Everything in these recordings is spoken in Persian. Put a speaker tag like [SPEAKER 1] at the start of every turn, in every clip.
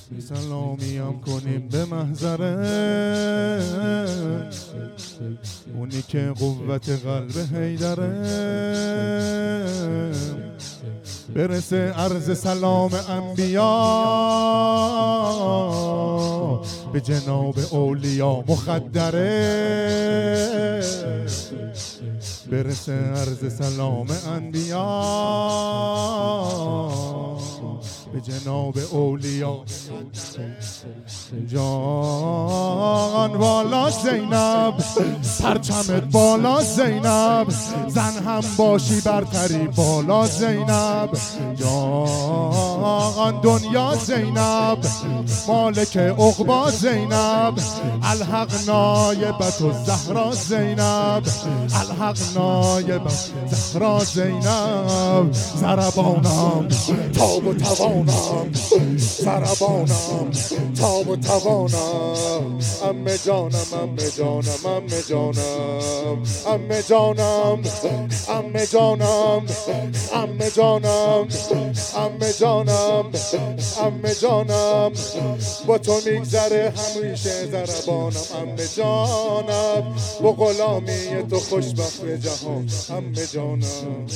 [SPEAKER 1] سلامیم کنیم به محضره، اونی که قوت قلب حیدره. برسه عرض سلام انبیا به جناب اولیا مخدره. برسه عرض سلام انبیا به جناب اولیا. جان بالا زینب، پرچمت بالا زینب، زن هم باشی برتری بالا زینب. جان دنیا زینب، مالک عقبا زینب، الحق نایبت و زهرا زینب، الحق نایبت زهرا زینب. زربانم تاب و توانم، زربانم تاب و توانم. عمه جانم عمه جانم عمه جانم عمه جانم عمه جانم عمه جانم عمه جانم عمه جانم. با تو میگذره همیشه زربانم عمه جانم. با غلامی تو خوشبخت به جهان عمه جانم.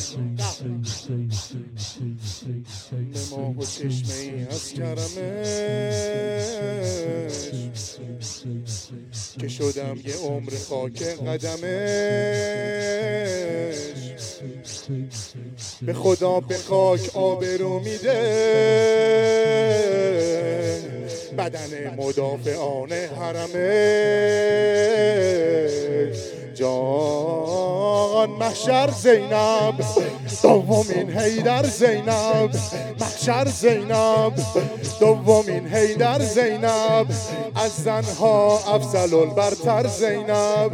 [SPEAKER 1] به ماه و چشمه ای از کرمش که شدم یه عمر خاک قدمش. به خدا به خاک آبرو میده بدن مدافعان حرمش. جان محشر زینب، دومین حیدر زینب، محشر زینب، دومین حیدر زینب، از زنها افضل البرتر زینب.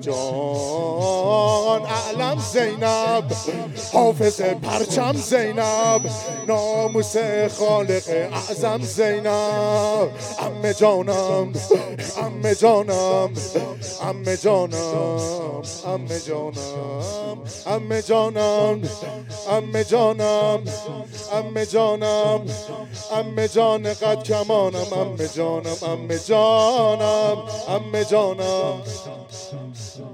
[SPEAKER 1] جان اعلم زینب، حافظ پرچم زینب، ناموس خالق اعظم زینب. عمه جانم عمه جانم عمه جانم عمه جانم عمه جانم عمه جانم عمه جانم عمه جان قد کمانم عمه جانم عمه جانم عمه جانم.